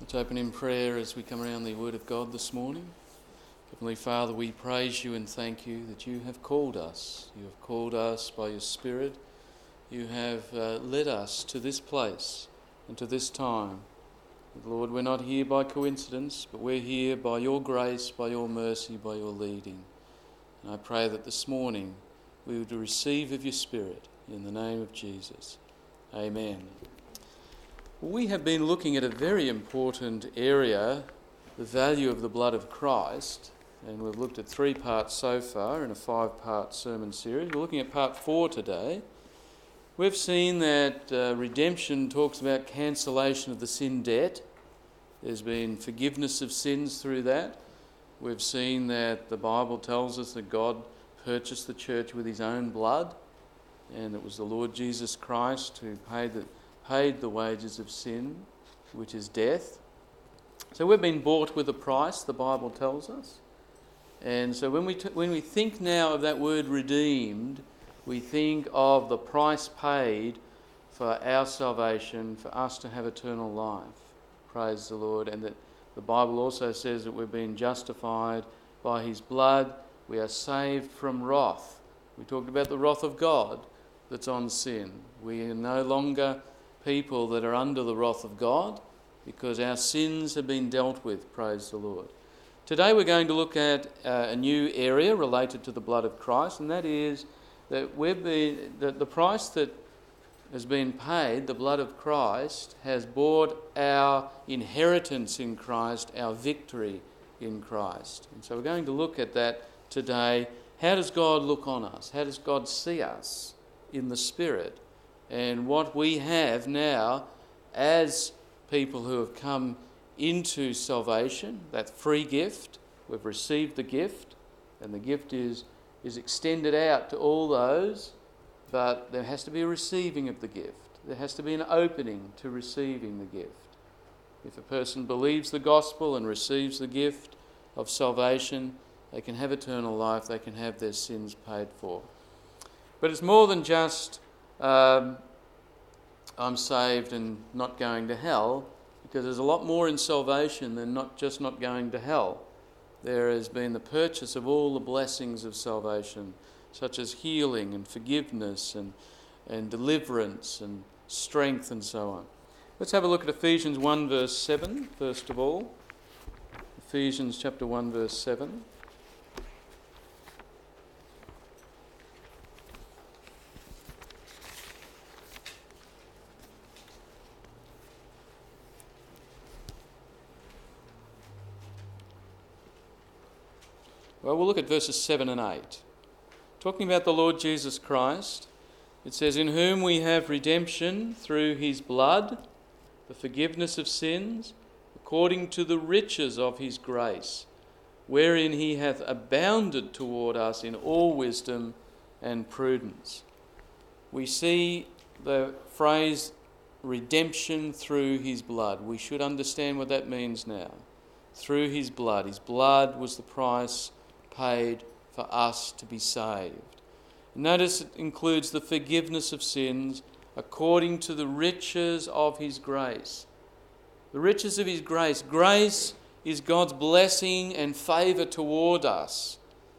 Let's open in prayer as we come around the Word of God this morning. Heavenly Father, we praise you and thank you that you have called us. You have called us by your Spirit. You have led us to this place and to this time. Lord, we're not here by coincidence, but we're here by your grace, by your mercy, by your leading. And I pray that this morning we would receive of your Spirit in the name of Jesus. Amen. We have been looking at a very important area, the value of the blood of Christ, and we've looked at 3 parts so far in a 5-part sermon series. We're looking at part 4 today. We've seen that redemption talks about cancellation of the sin debt. There's been forgiveness of sins through that. We've seen that the Bible tells us that God purchased the church with his own blood, and it was the Lord Jesus Christ who paid the wages of sin, which is death. So we've been bought with a price, the Bible tells us. And so when we think now of that word redeemed, we think of the price paid for our salvation, for us to have eternal life. Praise the Lord. And that the Bible also says that we've been justified by his blood. We are saved from wrath. We talked about the wrath of God that's on sin. We are no longer people that are under the wrath of God because our sins have been dealt with, praise the Lord. Today we're going to look at a new area related to the blood of Christ, and that is that the price that has been paid, the blood of Christ, has bought our inheritance in Christ, our victory in Christ. And so we're going to look at that today. How does God look on us? How does God see us in the Spirit? And what we have now as people who have come into salvation, that free gift, we've received the gift, and the gift is extended out to all those, but there has to be a receiving of the gift. There has to be an opening to receiving the gift. If a person believes the gospel and receives the gift of salvation, they can have eternal life, they can have their sins paid for. But it's more than just I'm saved and not going to hell, because there's a lot more in salvation than not going to hell. There has been the purchase of all the blessings of salvation, such as healing and forgiveness and deliverance and strength and so on. Let's have a look at Ephesians 1 verse 7 first of all. Ephesians chapter 1 verse 7. Well, we'll look at verses 7 and 8. Talking about the Lord Jesus Christ, it says, "In whom we have redemption through his blood, the forgiveness of sins, according to the riches of his grace, wherein he hath abounded toward us in all wisdom and prudence." We see the phrase redemption through his blood. We should understand what that means now. Through his blood. His blood was the price paid for us to be saved. Notice it includes the forgiveness of sins according to the riches of his grace. The riches of his grace. Grace is God's blessing and favour toward us.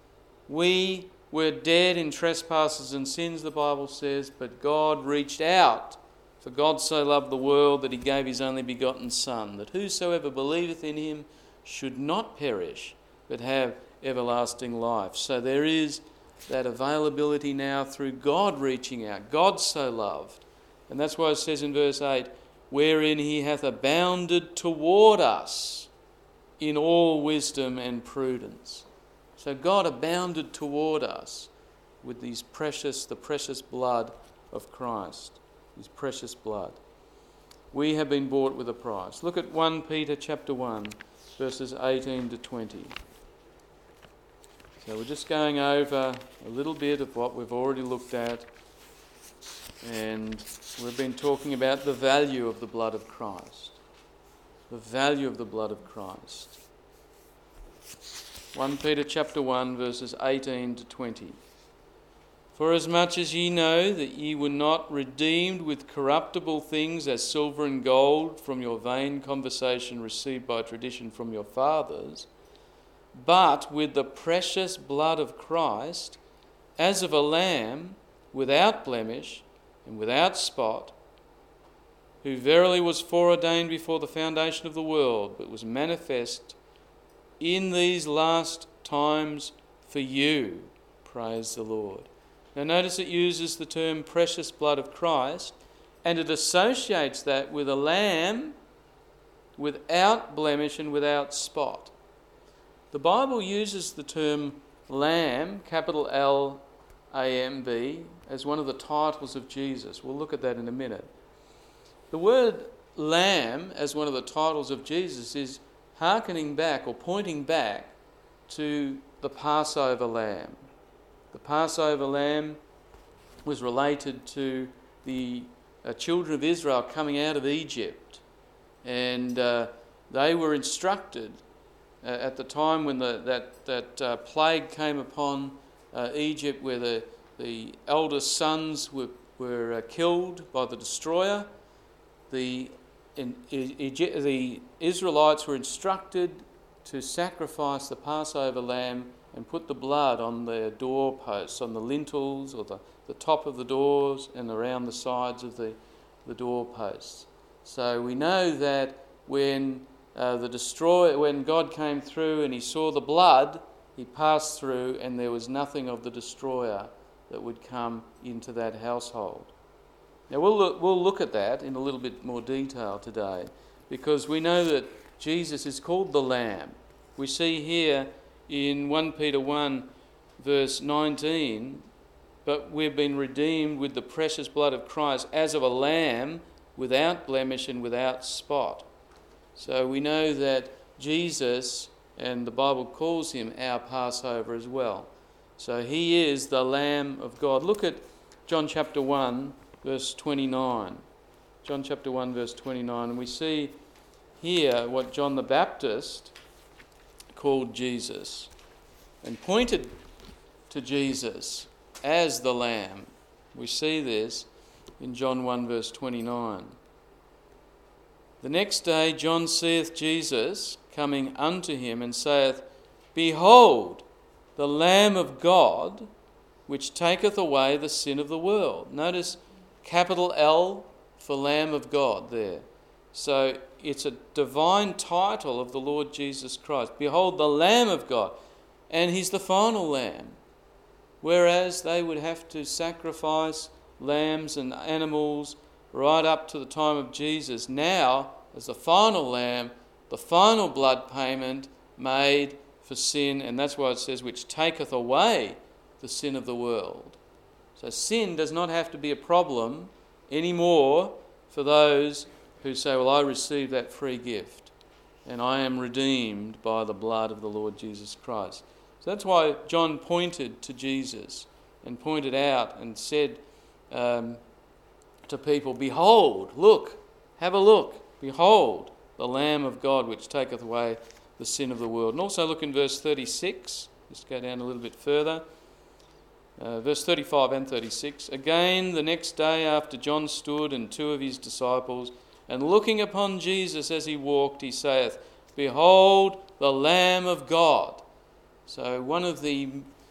We were dead in trespasses and sins, the Bible says, but God reached out. For God so loved the world that he gave his only begotten Son, that whosoever believeth in him should not perish, but have everlasting life. So there is that availability now through God reaching out. God so loved. And that's why it says in verse 8, wherein he hath abounded toward us in all wisdom and prudence. So God abounded toward us with the precious blood of Christ, his precious blood. We have been bought with a price. Look at 1 Peter chapter 1, verses 18 to 20. So we're just going over a little bit of what we've already looked at, and we've been talking about the value of the blood of Christ. The value of the blood of Christ. 1 Peter chapter 1 verses 18 to 20. Forasmuch as ye know that ye were not redeemed with corruptible things as silver and gold from your vain conversation received by tradition from your fathers, but with the precious blood of Christ, as of a lamb without blemish and without spot, who verily was foreordained before the foundation of the world, but was manifest in these last times for you. Praise the Lord. Now notice it uses the term precious blood of Christ, and it associates that with a lamb without blemish and without spot. The Bible uses the term lamb, capital L-A-M-B, as one of the titles of Jesus. We'll look at that in a minute. The word lamb as one of the titles of Jesus is hearkening back or pointing back to the Passover lamb. The Passover lamb was related to the children of Israel coming out of Egypt, and they were instructed at the time when that plague came upon Egypt, where the eldest sons were killed by the destroyer. The Israelites were instructed to sacrifice the Passover lamb and put the blood on their doorposts, on the lintels or the top of the doors and around the sides of the doorposts. So we know that when when God came through and he saw the blood, he passed through and there was nothing of the destroyer that would come into that household. Now we'll look at that in a little bit more detail today, because we know that Jesus is called the Lamb. We see here in 1 Peter 1 verse 19, but we've been redeemed with the precious blood of Christ as of a lamb without blemish and without spot. So we know that Jesus, and the Bible calls him our Passover as well. So he is the Lamb of God. Look at John chapter 1 verse 29. John chapter 1 verse 29, and we see here what John the Baptist called Jesus and pointed to Jesus as the Lamb. We see this in John 1 verse 29. The next day John seeth Jesus coming unto him, and saith, Behold, the Lamb of God, which taketh away the sin of the world. Notice capital L for Lamb of God there. So it's a divine title of the Lord Jesus Christ. Behold, the Lamb of God. And he's the final lamb. Whereas they would have to sacrifice lambs and animals right up to the time of Jesus. Now, as the final lamb, the final blood payment made for sin, and that's why it says, which taketh away the sin of the world. So sin does not have to be a problem anymore for those who say, well, I received that free gift and I am redeemed by the blood of the Lord Jesus Christ. So that's why John pointed to Jesus and pointed out and said to people, Behold, look, have a look, behold, the Lamb of God which taketh away the sin of the world. And also look in verse 36, just go down a little bit further. Verse 35 and 36. Again, the next day after John stood and two of his disciples, and looking upon Jesus as he walked, he saith, Behold, the Lamb of God. So one of the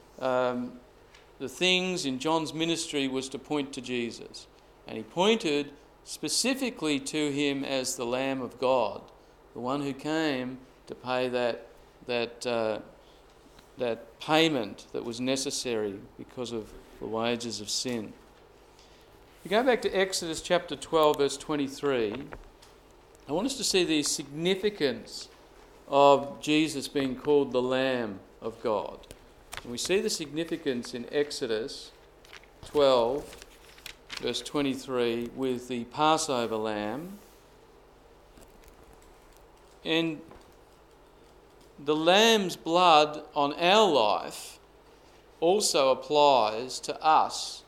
things in John's ministry was to point to Jesus. And he pointed specifically to him as the Lamb of God, the one who came to pay that payment that was necessary because of the wages of sin. If you go back to Exodus chapter 12, verse 23, I want us to see the significance of Jesus being called the Lamb of God. And we see the significance in Exodus 12, verse 23, with the Passover lamb. And the lamb's blood on our life also applies to us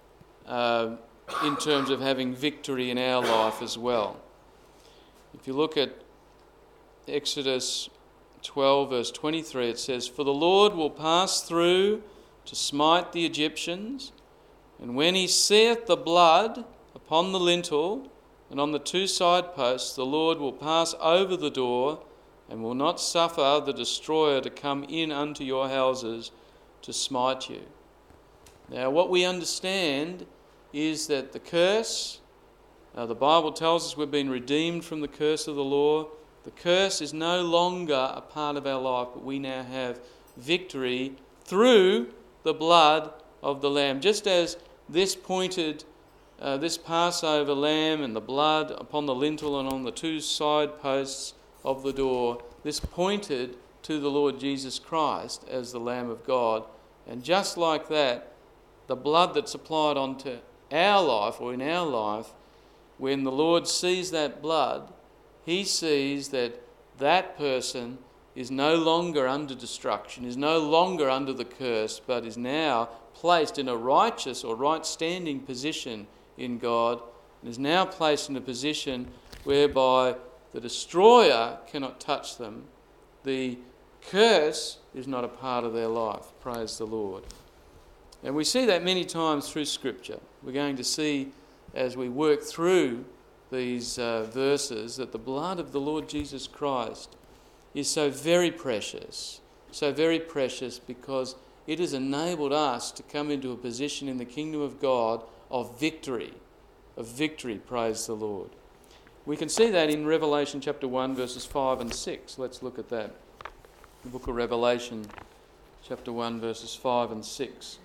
in terms of having victory in our life as well. If you look at Exodus 12 verse 23, it says, For the Lord will pass through to smite the Egyptians, And when he seeth the blood upon the lintel and on the two side posts, the Lord will pass over the door and will not suffer the destroyer to come in unto your houses to smite you. Now, what we understand is that the curse, the Bible tells us we've been redeemed from the curse of the law. The curse is no longer a part of our life, but we now have victory through the blood of the Lamb. Just as this Passover lamb and the blood upon the lintel and on the two side posts of the door, this pointed to the Lord Jesus Christ as the Lamb of God. And just like that, the blood that's applied onto our life or in our life, when the Lord sees that blood, he sees that that person is no longer under destruction, is no longer under the curse, but is now placed in a righteous or right-standing position in God, and is now placed in a position whereby the destroyer cannot touch them. The curse is not a part of their life. Praise the Lord. And we see that many times through Scripture. We're going to see as we work through these verses that the blood of the Lord Jesus Christ is so very precious because it has enabled us to come into a position in the kingdom of God of victory, praise the Lord. We can see that in Revelation chapter 1, verses 5 and 6. Let's look at that. The book of Revelation chapter 1, verses 5 and 6.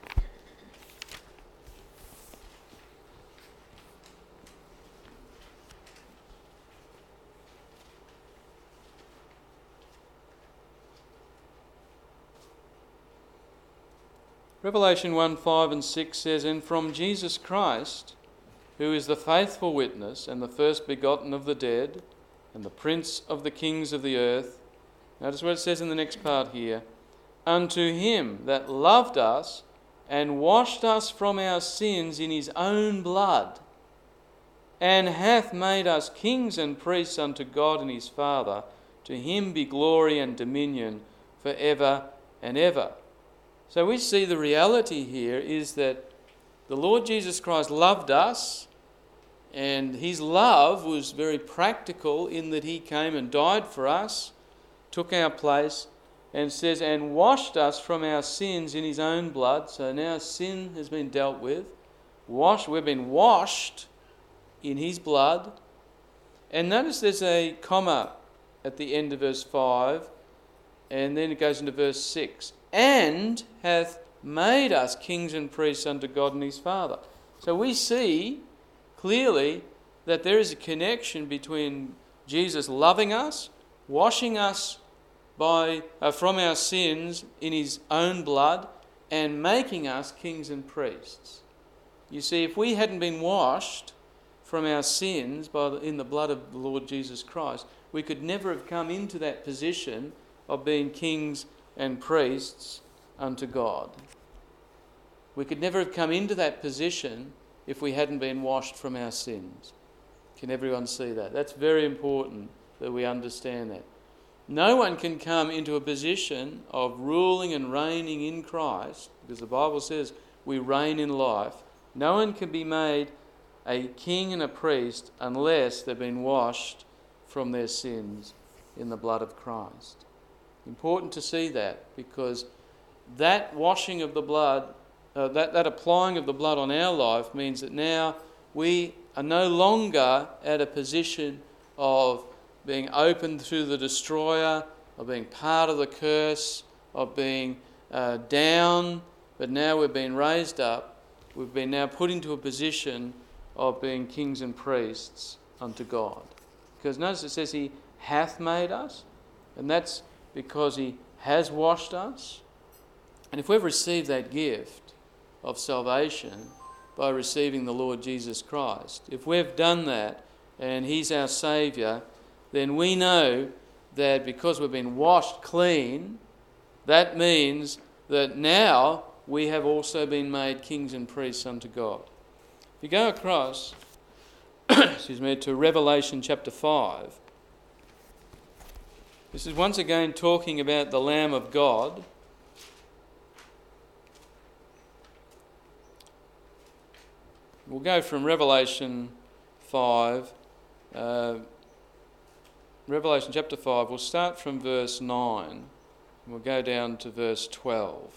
Revelation 1, 5 and 6 says, And from Jesus Christ, who is the faithful witness and the first begotten of the dead, and the prince of the kings of the earth. Notice what it says in the next part here. Unto him that loved us and washed us from our sins in his own blood, and hath made us kings and priests unto God and his Father, to him be glory and dominion for ever and ever. So we see the reality here is that the Lord Jesus Christ loved us, and his love was very practical in that he came and died for us, took our place, and says, and washed us from our sins in his own blood. So now sin has been dealt with. We've been washed in his blood. And notice there's a comma at the end of verse 5, and then it goes into verse 6. And hath made us kings and priests unto God and his Father. So we see clearly that there is a connection between Jesus loving us, washing us from our sins in his own blood, and making us kings and priests. You see, if we hadn't been washed from our sins in the blood of the Lord Jesus Christ, we could never have come into that position of being kings and priests unto God. We could never have come into that position if we hadn't been washed from our sins. Can everyone see that? That's very important that we understand that. No one can come into a position of ruling and reigning in Christ, because the Bible says we reign in life. No one can be made a king and a priest unless they've been washed from their sins in the blood of Christ. Important to see that, because that washing of the blood, that applying of the blood on our life means that now we are no longer at a position of being open to the destroyer, of being part of the curse, of being down, but now we've been raised up. We've been now put into a position of being kings and priests unto God. Because notice it says he hath made us, and that's because he has washed us. And if we've received that gift of salvation by receiving the Lord Jesus Christ, if we've done that and he's our Saviour, then we know that because we've been washed clean, that means that now we have also been made kings and priests unto God. If you go across to Revelation chapter 5, this is once again talking about the Lamb of God. We'll go from Revelation 5, Revelation chapter 5, we'll start from verse 9, and we'll go down to verse 12.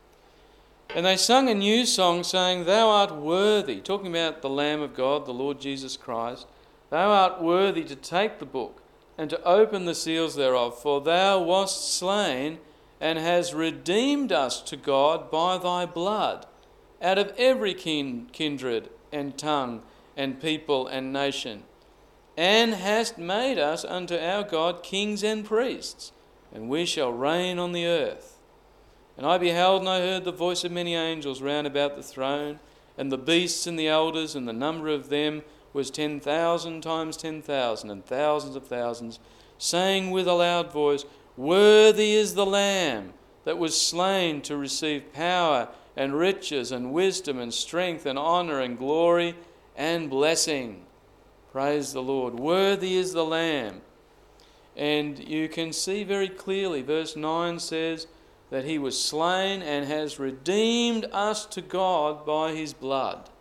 And they sung a new song, saying, Thou art worthy, talking about the Lamb of God, the Lord Jesus Christ, Thou art worthy to take the book and to open the seals thereof, for Thou wast slain and hast redeemed us to God by Thy blood, out of every kindred and tongue and people and nation, and hast made us unto our God kings and priests, and we shall reign on the earth. And I beheld and I heard the voice of many angels round about the throne, and the beasts and the elders, and the number of them was 10,000 times 10,000, and thousands of thousands, saying with a loud voice, Worthy is the Lamb that was slain to receive power and riches and wisdom and strength and honour and glory and blessing. Praise the Lord. Worthy is the Lamb. And you can see very clearly, verse 9 says that he was slain and has redeemed us to God by his blood.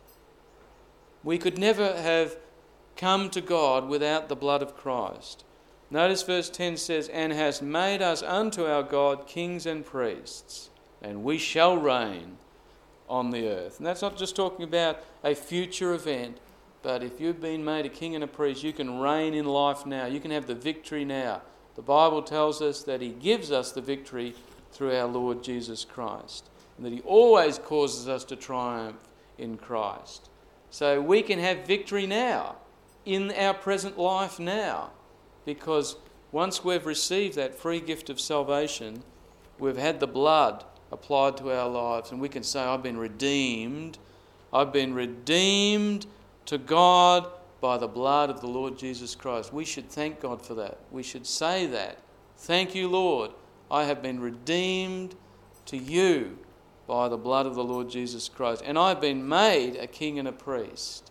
We could never have come to God without the blood of Christ. Notice verse 10 says, And hast made us unto our God kings and priests, and we shall reign on the earth. And that's not just talking about a future event, but if you've been made a king and a priest, you can reign in life now. You can have the victory now. The Bible tells us that he gives us the victory through our Lord Jesus Christ, and that he always causes us to triumph in Christ. So we can have victory now, in our present life now, because once we've received that free gift of salvation, we've had the blood applied to our lives, and we can say, I've been redeemed. I've been redeemed to God by the blood of the Lord Jesus Christ. We should thank God for that. We should say that. Thank you, Lord. I have been redeemed to you by the blood of the Lord Jesus Christ. And I've been made a king and a priest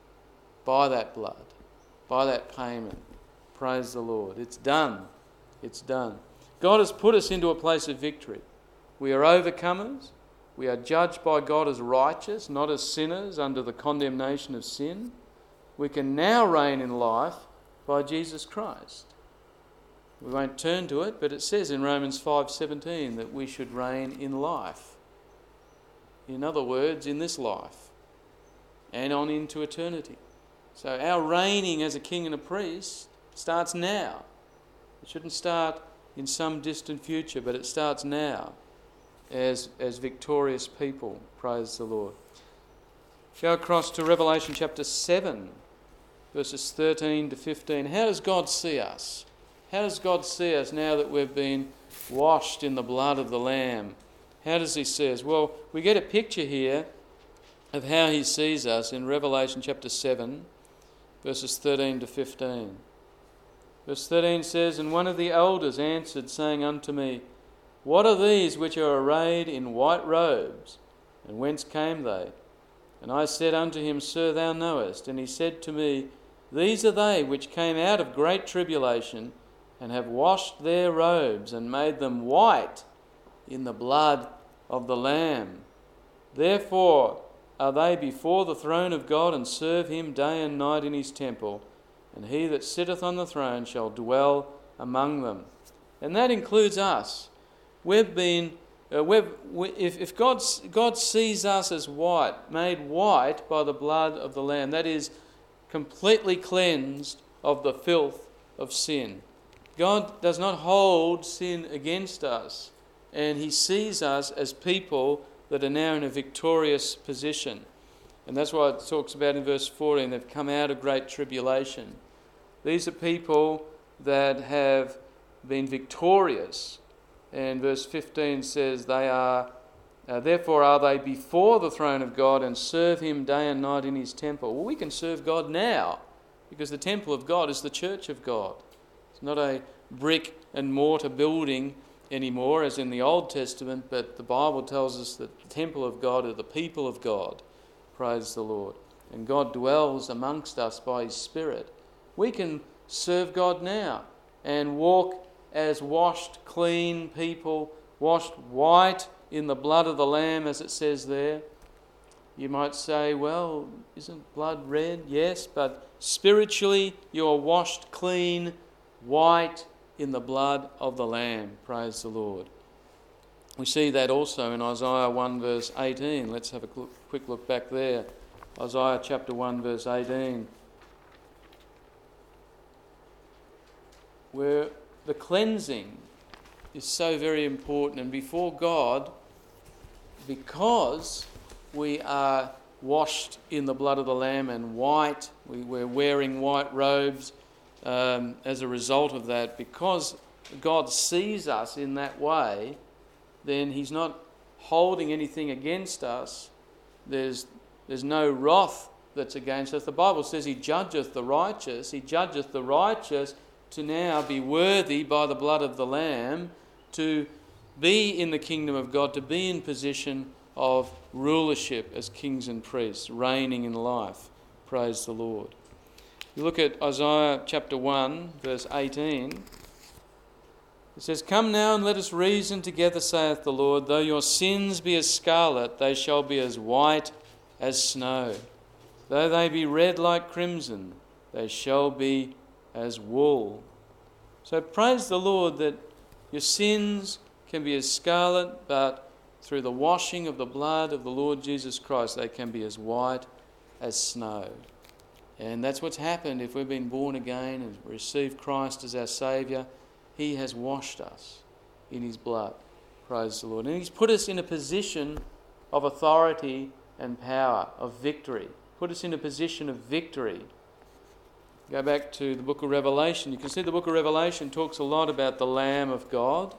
by that blood, by that payment. Praise the Lord. It's done. It's done. God has put us into a place of victory. We are overcomers. We are judged by God as righteous, not as sinners under the condemnation of sin. We can now reign in life by Jesus Christ. We won't turn to it, but it says in Romans 5:17 that we should reign in life. In other words, in this life and on into eternity. So our reigning as a king and a priest starts now. It shouldn't start in some distant future, but it starts now as victorious people. Praise the Lord. Go across to Revelation chapter 7, verses 13 to 15. How does God see us? How does God see us now that we've been washed in the blood of the Lamb? How does he see us? Well, we get a picture here of how he sees us in Revelation chapter 7, verses 13 to 15. Verse 13 says, And one of the elders answered, saying unto me, What are these which are arrayed in white robes? And whence came they? And I said unto him, Sir, thou knowest. And he said to me, These are they which came out of great tribulation, and have washed their robes, and made them white in the blood of the Lamb. Therefore are they before the throne of God, and serve him day and night in his temple. And he that sitteth on the throne shall dwell among them. And that includes us. If God sees us as white, made white by the blood of the Lamb, that is completely cleansed of the filth of sin. God does not hold sin against us, and he sees us as people that are now in a victorious position. And that's why it talks about in verse 14, they've come out of great tribulation. These are people that have been victorious. And verse 15 says, therefore are they before the throne of God, and serve him day and night in his temple. Well, we can serve God now, because the temple of God is the church of God. It's not a brick and mortar building anymore, as in the Old Testament, but the Bible tells us that the temple of God are the people of God. Praise the Lord. And God dwells amongst us by his Spirit. We can serve God now and walk as washed, clean people, washed white in the blood of the Lamb, as it says there. You might say, well, isn't blood red? Yes, but spiritually you are washed clean, white in the blood of the Lamb. Praise the Lord. We see that also in Isaiah 1 verse 18. Let's have a quick look back there. Isaiah chapter 1 verse 18. Where the cleansing is so very important. And before God, because we are washed in the blood of the Lamb and white, we're wearing white robes as a result of that, because God sees us in that way, then he's not holding anything against us. There's no wrath that's against us. The Bible says he judgeth the righteous. He judgeth the righteous to now be worthy by the blood of the Lamb to be in the kingdom of God, to be in position of rulership as kings and priests, reigning in life. Praise the Lord. You look at Isaiah chapter 1, verse 18. It says, "Come now and let us reason together, saith the Lord. Though your sins be as scarlet, they shall be as white as snow. Though they be red like crimson, they shall be as wool." So praise the Lord that your sins can be as scarlet, but through the washing of the blood of the Lord Jesus Christ, they can be as white as snow. And that's what's happened if we've been born again and received Christ as our Saviour. He has washed us in his blood. Praise the Lord. And he's put us in a position of authority and power, of victory. Put us in a position of victory. Go back to the book of Revelation. You can see the book of Revelation talks a lot about the Lamb of God.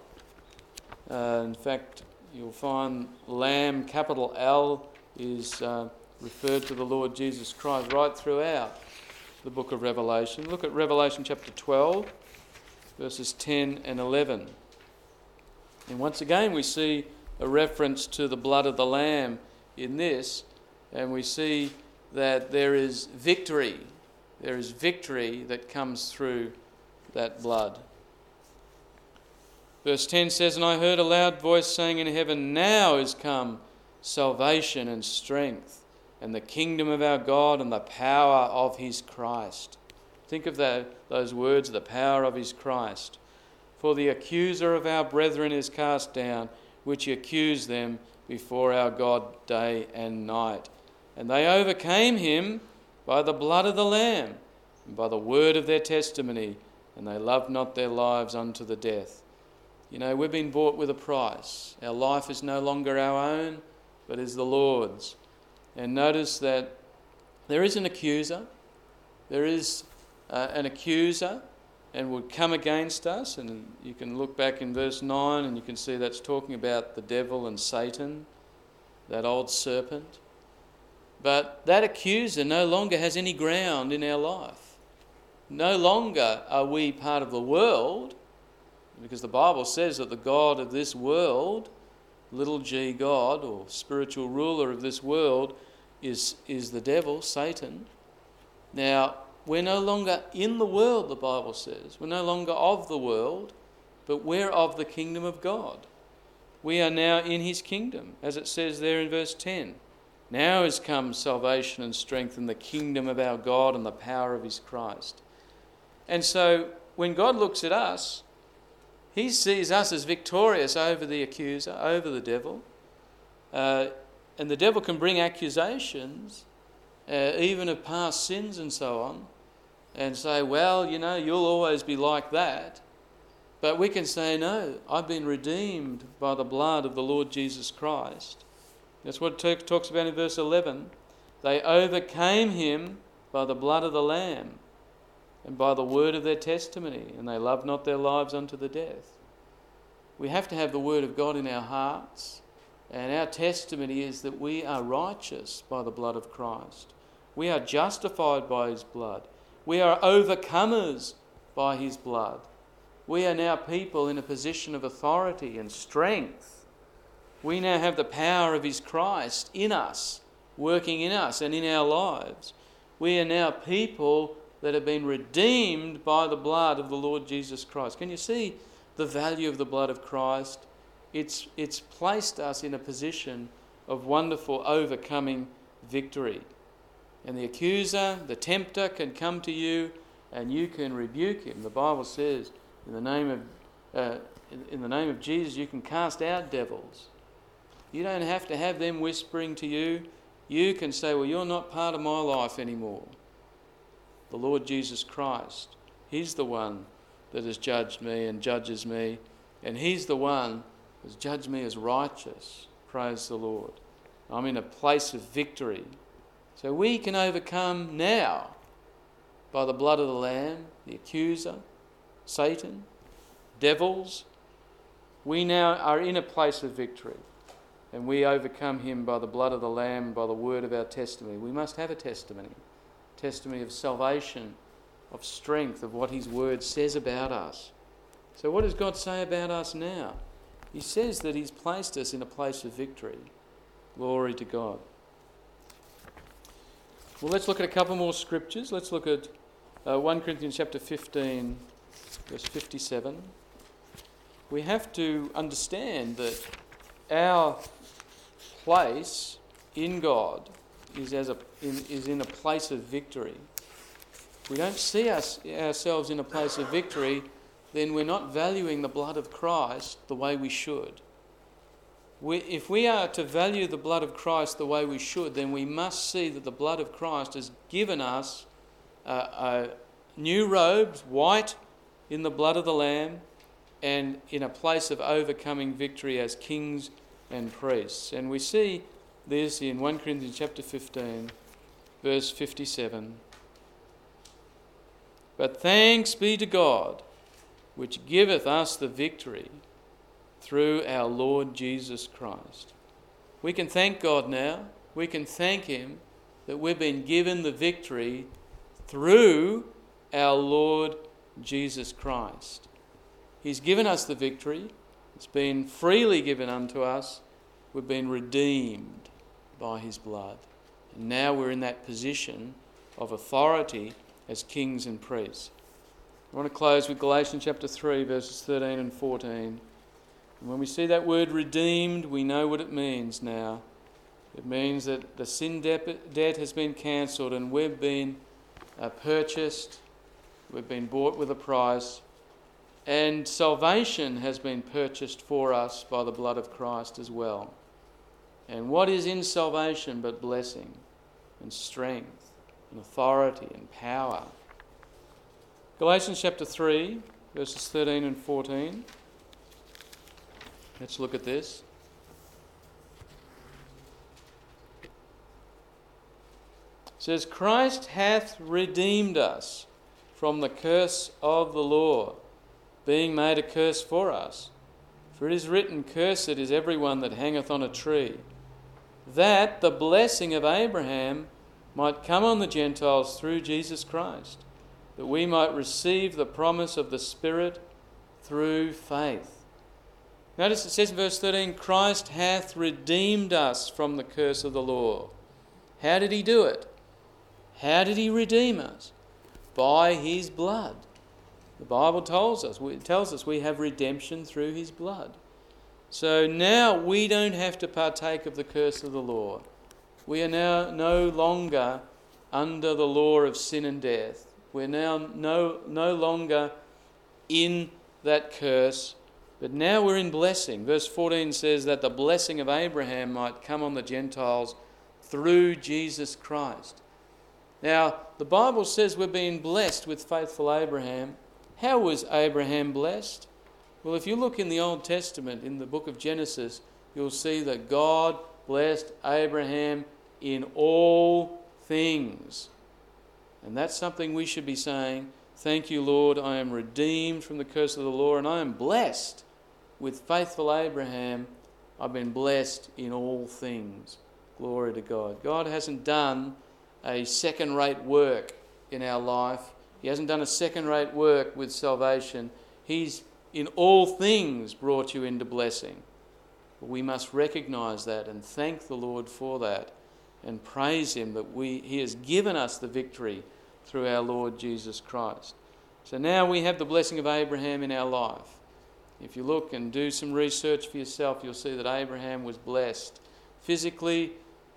In fact, you'll find Lamb, capital L, is referred to the Lord Jesus Christ right throughout the book of Revelation. Look at Revelation chapter 12, verses 10 and 11. And once again we see a reference to the blood of the Lamb in this, and we see that there is victory. There is victory that comes through that blood. Verse 10 says, "And I heard a loud voice saying in heaven, Now is come salvation and strength, and the kingdom of our God and the power of his Christ." Think of those words, the power of his Christ. "For the accuser of our brethren is cast down, which accused them before our God day and night. And they overcame him by the blood of the Lamb and by the word of their testimony, and they loved not their lives unto the death." You know, we've been bought with a price. Our life is no longer our own, but is the Lord's. And notice that there is an accuser. There is an accuser and would come against us. And you can look back in verse 9 and you can see that's talking about the devil and Satan, that old serpent. But that accuser no longer has any ground in our life. No longer are we part of the world, because the Bible says that the God of this world, little g God, or spiritual ruler of this world, is the devil, Satan. Now, we're no longer in the world, the Bible says. We're no longer of the world, but we're of the kingdom of God. We are now in his kingdom, as it says there in verse 10. "Now is come salvation and strength in the kingdom of our God and the power of his Christ." And so, when God looks at us, he sees us as victorious over the accuser, over the devil. And the devil can bring accusations, even of past sins and so on, and say, well, you know, you'll always be like that. But we can say, no, I've been redeemed by the blood of the Lord Jesus Christ. That's what it talks about in verse 11. They overcame him by the blood of the Lamb and by the word of their testimony, and they loved not their lives unto the death. We have to have the word of God in our hearts, and our testimony is that we are righteous by the blood of Christ. We are justified by his blood. We are overcomers by his blood. We are now people in a position of authority and strength. We now have the power of his Christ in us, working in us and in our lives. We are now people that have been redeemed by the blood of the Lord Jesus Christ. Can you see the value of the blood of Christ? It's placed us in a position of wonderful overcoming victory. And the accuser, the tempter, can come to you and you can rebuke him. The Bible says in the name of Jesus you can cast out devils. You don't have to have them whispering to you. You can say, well, you're not part of my life anymore. The Lord Jesus Christ, He's the one that has judged me and judges me, and He's the one who has judged me as righteous. Praise the Lord. I'm in a place of victory. So we can overcome now by the blood of the Lamb, the accuser, Satan, devils. We now are in a place of victory, and we overcome him by the blood of the Lamb, by the word of our testimony. We must have a testimony of salvation, of strength, of what His word says about us. So what does God say about us now? He says that He's placed us in a place of victory. Glory to God. Well, let's look at a couple more scriptures. Let's look at 1 Corinthians chapter 15, verse 57. We have to understand that our place in God is in a place of victory. If we don't see ourselves in a place of victory, then we're not valuing the blood of Christ the way we should. If we are to value the blood of Christ the way we should, then we must see that the blood of Christ has given us new robes, white in the blood of the Lamb, and in a place of overcoming victory as kings and priests. And we see this in 1 Corinthians chapter 15, verse 57. But thanks be to God, which giveth us the victory through our Lord Jesus Christ. We can thank God now. We can thank Him that we've been given the victory through our Lord Jesus Christ. He's given us the victory. It's been freely given unto us. We've been redeemed by His blood. And now we're in that position of authority as kings and priests. I want to close with Galatians chapter 3, verses 13 and 14. And when we see that word redeemed, we know what it means now. It means that the sin debt has been cancelled and we've been purchased. We've been bought with a price. And salvation has been purchased for us by the blood of Christ as well. And what is in salvation but blessing and strength and authority and power? Galatians chapter 3, verses 13 and 14. Let's look at this. It says, Christ hath redeemed us from the curse of the law, being made a curse for us. For it is written, Cursed is everyone that hangeth on a tree, that the blessing of Abraham might come on the Gentiles through Jesus Christ, that we might receive the promise of the Spirit through faith. Notice it says in verse 13, Christ hath redeemed us from the curse of the law. How did He do it? How did He redeem us? By His blood. The Bible tells us we have redemption through His blood. So now we don't have to partake of the curse of the law. We are now no longer under the law of sin and death. We're now no longer in that curse, but now we're in blessing. Verse 14 says that the blessing of Abraham might come on the Gentiles through Jesus Christ. Now, the Bible says we're being blessed with faithful Abraham. How was Abraham blessed? Well, if you look in the Old Testament, in the book of Genesis, you'll see that God blessed Abraham in all things. And that's something we should be saying, thank you, Lord, I am redeemed from the curse of the law, and I am blessed with faithful Abraham. I've been blessed in all things. Glory to God. God hasn't done a second-rate work in our life. He hasn't done a second-rate work with salvation. He's in all things brought you into blessing. We must recognise that and thank the Lord for that and praise Him that He has given us the victory through our Lord Jesus Christ. So now we have the blessing of Abraham in our life. If you look and do some research for yourself, you'll see that Abraham was blessed physically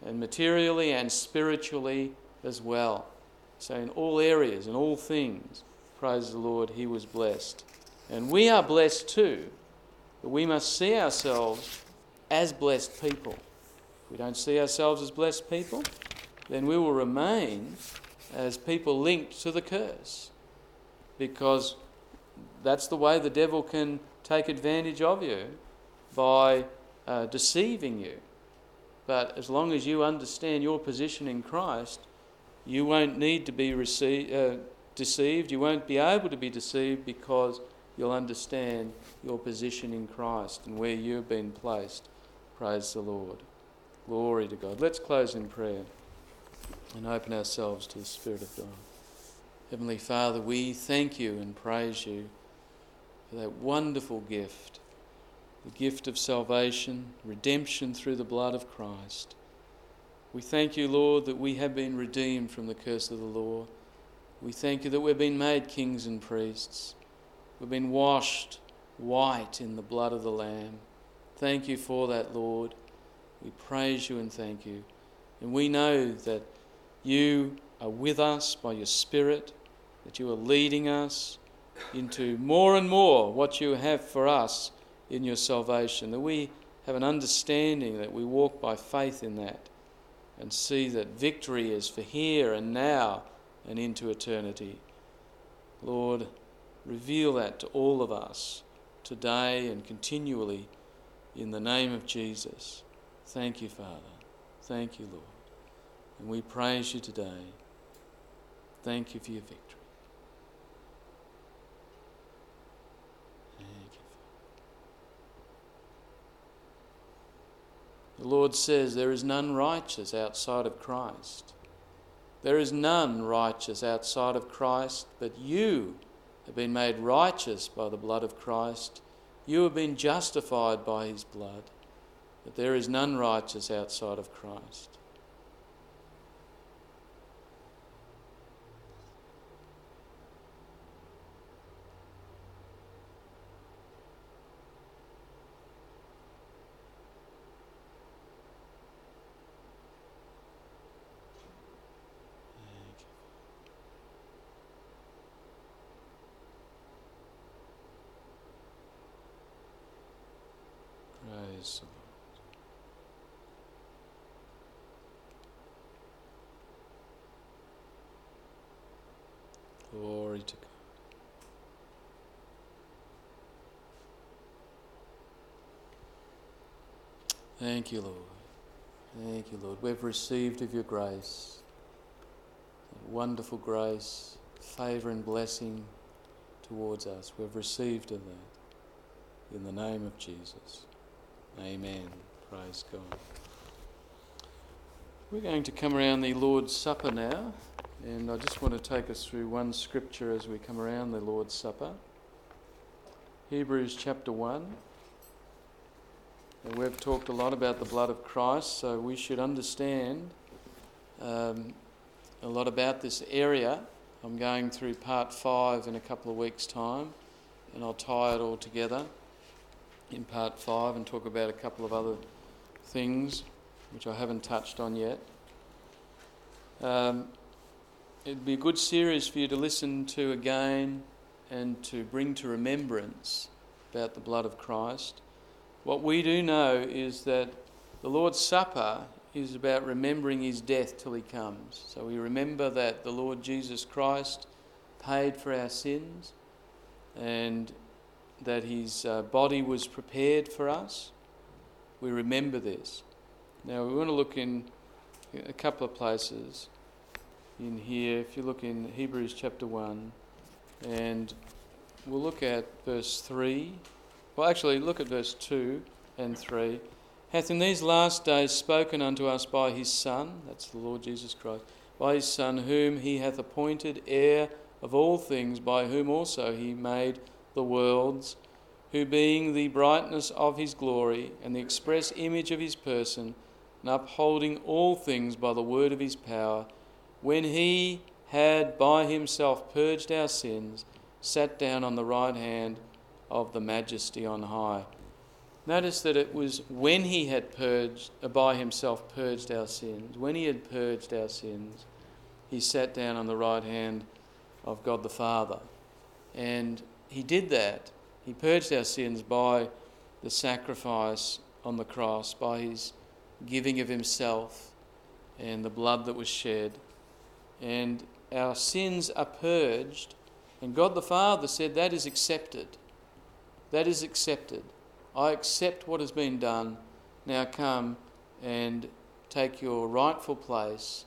and materially and spiritually as well. So in all areas, in all things, praise the Lord, he was blessed. And we are blessed too, but we must see ourselves as blessed people. If we don't see ourselves as blessed people, then we will remain as people linked to the curse, because that's the way the devil can take advantage of you, by deceiving you. But as long as you understand your position in Christ, you won't need to be deceived. You won't be able to be deceived, because you'll understand your position in Christ and where you've been placed. Praise the Lord. Glory to God. Let's close in prayer and open ourselves to the Spirit of God. Heavenly Father, we thank you and praise you for that wonderful gift, the gift of salvation, redemption through the blood of Christ. We thank you, Lord, that we have been redeemed from the curse of the law. We thank you that we've been made kings and priests. We've been washed white in the blood of the Lamb. Thank you for that, Lord. We praise you and thank you. And we know that you are with us by your Spirit, that you are leading us into more and more what you have for us in your salvation, that we have an understanding, that we walk by faith in that and see that victory is for here and now and into eternity. Lord, reveal that to all of us today and continually in the name of Jesus. Thank you, Father. Thank you, Lord. And we praise you today. Thank you for your victory. Thank you, Father. The Lord says there is none righteous outside of Christ. There is none righteous outside of Christ, but you have been made righteous by the blood of Christ. You have been justified by his blood, but there is none righteous outside of Christ. Praise the Lord. Glory to God. Thank you, Lord. Thank you, Lord. We've received of your grace, wonderful grace, favour and blessing towards us. We've received of that in the name of Jesus. Amen. Praise God. We're going to come around the Lord's Supper now, and I just want to take us through one scripture as we come around the Lord's Supper. Hebrews chapter 1. And we've talked a lot about the blood of Christ, so we should understand a lot about this area. I'm going through part 5 in a couple of weeks' time, and I'll tie it all together in part 5 and talk about a couple of other things which I haven't touched on yet. It'd be a good series for you to listen to again and to bring to remembrance about the blood of Christ. What we do know is that the Lord's Supper is about remembering his death till he comes. So we remember that the Lord Jesus Christ paid for our sins and that his body was prepared for us. We remember this. Now we want to look in a couple of places in here. If you look in Hebrews chapter 1, and we'll look at verse 3. Well, actually, look at verse 2 and 3. Hath in these last days spoken unto us by his Son, that's the Lord Jesus Christ, by his Son, whom he hath appointed heir of all things, by whom also he made the worlds, who being the brightness of his glory and the express image of his person, and upholding all things by the word of his power, when he had by himself purged our sins, sat down on the right hand of the majesty on high. Notice that it was when he had purged, by himself purged our sins, when he had purged our sins, he sat down on the right hand of God the Father. And he did that. He purged our sins by the sacrifice on the cross, by his giving of himself and the blood that was shed. And our sins are purged. And God the Father said, that is accepted. That is accepted. I accept what has been done. Now come and take your rightful place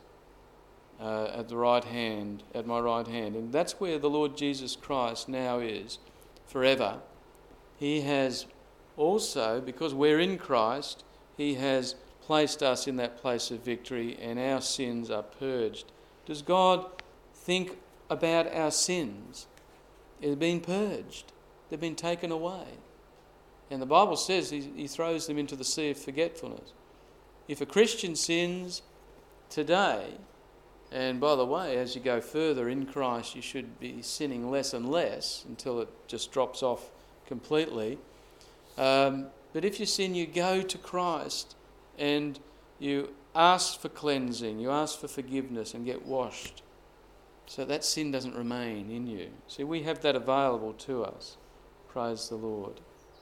at my right hand. And that's where the Lord Jesus Christ now is forever. He has also, because we're in Christ, he has placed us in that place of victory and our sins are purged. Does God think about our sins? They've been purged. They've been taken away. And the Bible says he throws them into the sea of forgetfulness. If a Christian sins today, and by the way, as you go further in Christ, you should be sinning less and less until it just drops off completely. But if you sin, you go to Christ and you ask for cleansing, you ask for forgiveness and get washed. So that sin doesn't remain in you. See, we have that available to us. Praise the Lord.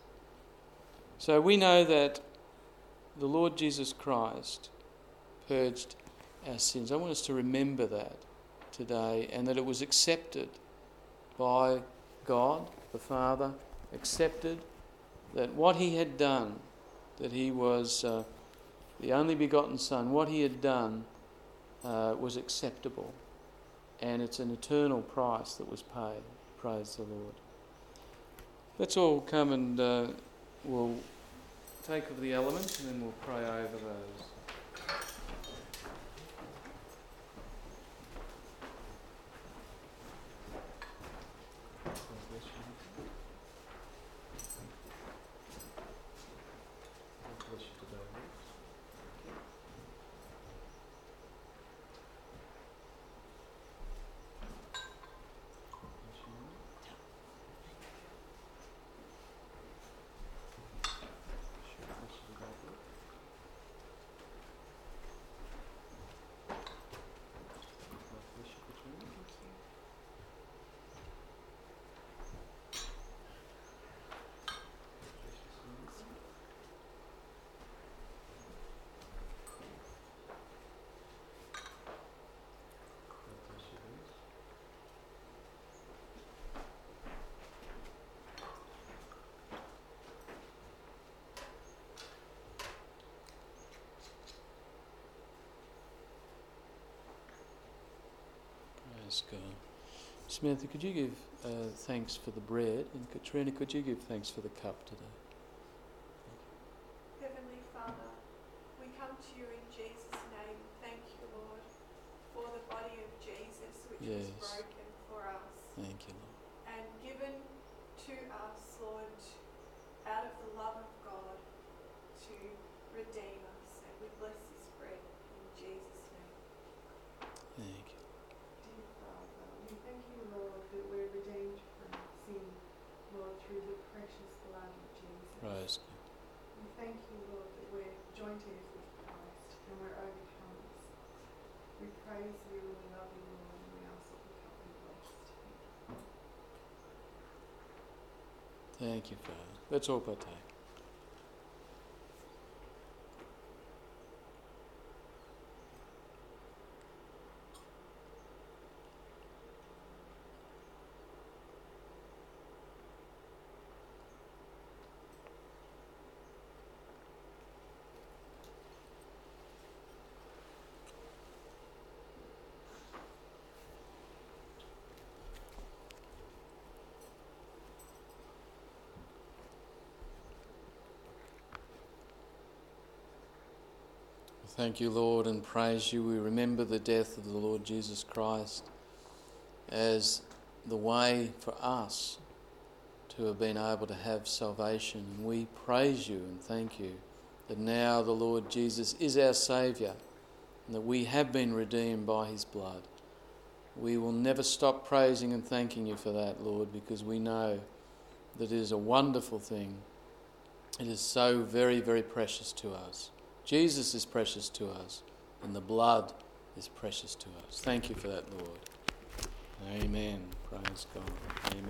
So we know that the Lord Jesus Christ purged our sins. I want us to remember that today, and that it was accepted by God, the Father, accepted that what he had done, that he was the only begotten Son, what he had done was acceptable. And it's an eternal price that was paid. Praise the Lord. Let's all come and we'll take of the elements and then we'll pray over those. God. Samantha, could you give thanks for the bread? And Katrina, could you give thanks for the cup today? Heavenly Father, we come to you in Jesus' name. Thank you, Lord, for the body of Jesus which was broken for us. Thank you, Lord. And given to us, Lord, out of the love of God to redeem us. And we bless this bread in Jesus' name. Thank you. Dear Father, we thank you, Lord, that we're redeemed from sin, Lord, through the precious blood of Jesus. Praise God. We thank you, Lord, that we're joint heirs with Christ and we're overcomers. We praise you and we love you, Lord, and we ask that the cup be blessed. Thank you, Father. Let's all partake. Thank you, Lord, and praise you. We remember the death of the Lord Jesus Christ as the way for us to have been able to have salvation. And we praise you and thank you that now the Lord Jesus is our Saviour and that we have been redeemed by his blood. We will never stop praising and thanking you for that, Lord, because we know that it is a wonderful thing It is so very, very precious to us. Jesus is precious to us, and the blood is precious to us. Thank you for that, Lord. Amen. Praise God. Amen.